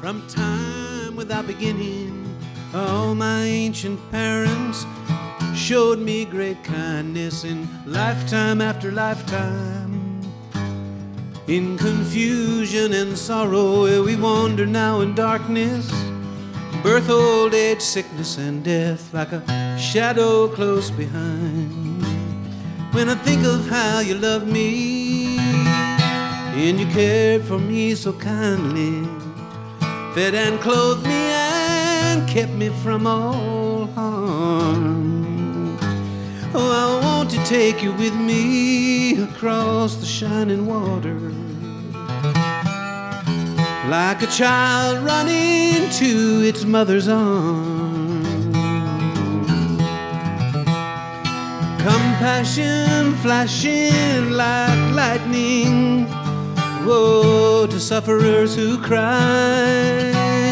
From time without beginning, all my ancient parents showed me great kindness in lifetime after lifetime. In confusion and sorrow we wander now in darkness, birth, old age, sickness, and death like a shadow close behind. When I think of how you loved me and you cared for me so kindly, fed and clothed me and kept me from all harm. Oh, I want to take you with me across the shining water, like a child running to its mother's arms. Compassion flashing like lightning, woe to sufferers who cry.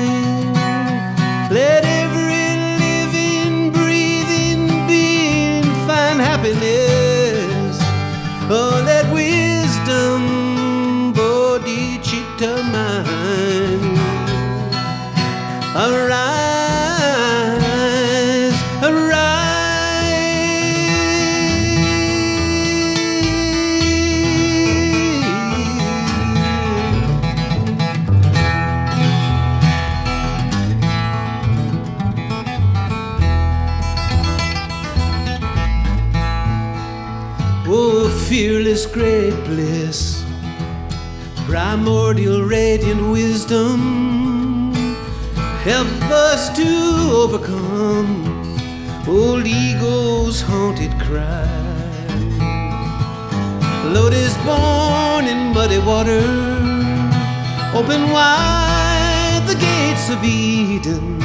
Let every living, breathing being find happiness. Oh, let wisdom, bodhicitta mine, arise, arise. Oh, fearless great bliss, primordial radiant wisdom, help us to overcome old ego's haunted cry. Lotus born in muddy water, open wide the gates of Eden,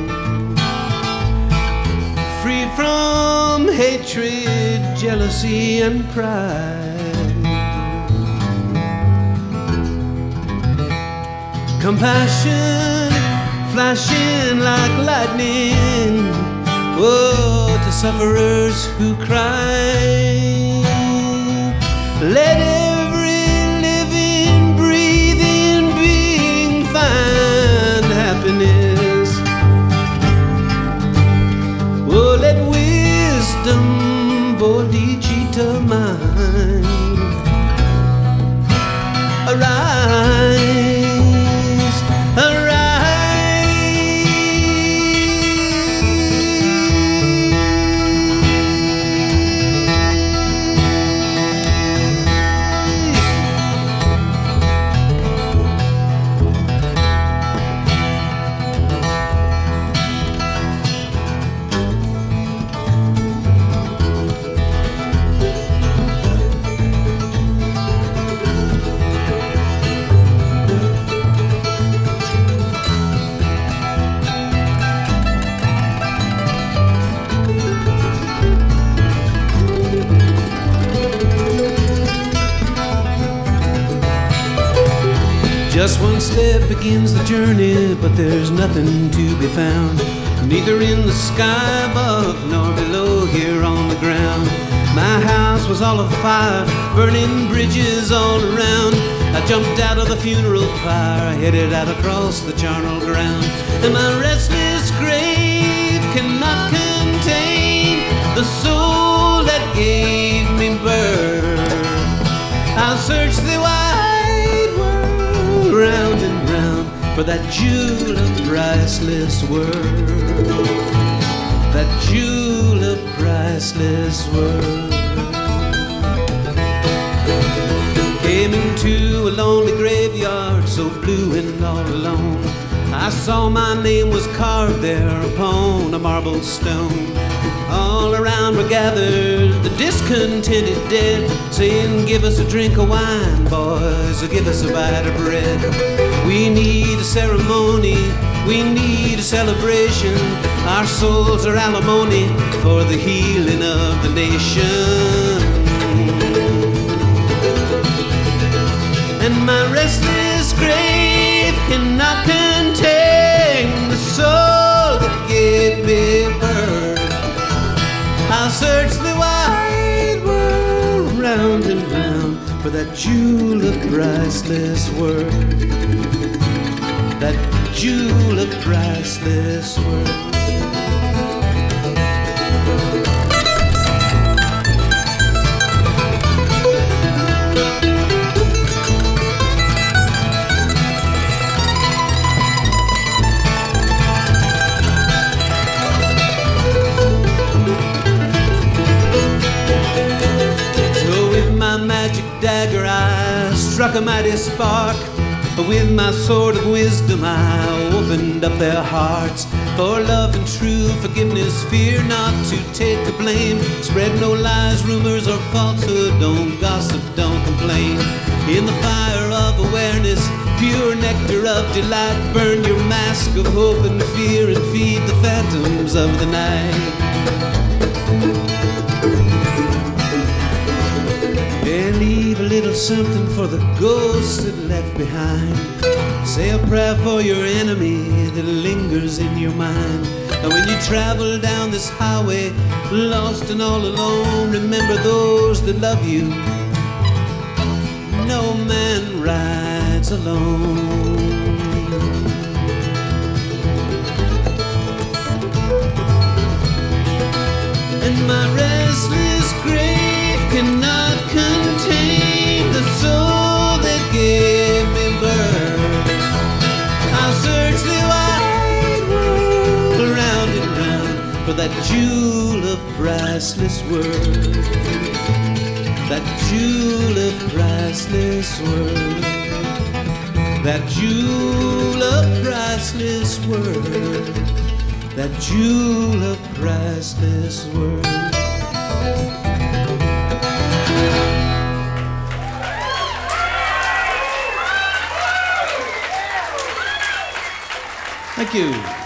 free from hatred, jealousy, and pride. Compassion flashing like lightning, woe to sufferers who cry. Let every living, breathing being find happiness. Oh, let wisdom, bodhicitta mine, arise, arise. Just one step begins the journey, but there's nothing to be found, neither in the sky above nor below here on the ground. My house was all afire, burning bridges all around. I jumped out of the funeral pyre, I headed out across the charnel ground, and my restless grave cannot contain the soul that gave me birth. I'll search the wide world round and round for that jewel of priceless worth, that jewel of priceless worth. Came into a lonely graveyard, so blue and all alone. I saw my name was carved there upon a marble stone. All around were gathered the discontented dead, saying, give us a drink of wine, boys, or give us a bite of bread. We need a ceremony, we need a celebration. Our souls are alimony for the healing of the nation. And my restless grave cannot contain the soul that gave me birth. I'll search the wide world round and round for that jewel of priceless worth. that jewel of priceless worth. Dagger, I struck a mighty spark. With my sword of wisdom I opened up their hearts. For love and true forgiveness, fear not to take the blame. Spread no lies, rumors, or falsehood. Don't gossip, don't complain. In the fire of awareness, pure nectar of delight, burn your mask of hope and fear and feed the phantoms of the night. And leave a little something for the ghost that left behind. Say a prayer for your enemy that lingers in your mind. And when you travel down this highway, lost and all alone, remember those that love you. No man rides alone. And my restless grave cannot contain the soul that gave me birth. I'll search the wide world around and round for that jewel of priceless worth. That jewel of priceless worth. That jewel of priceless worth. That jewel of priceless worth. Thank you.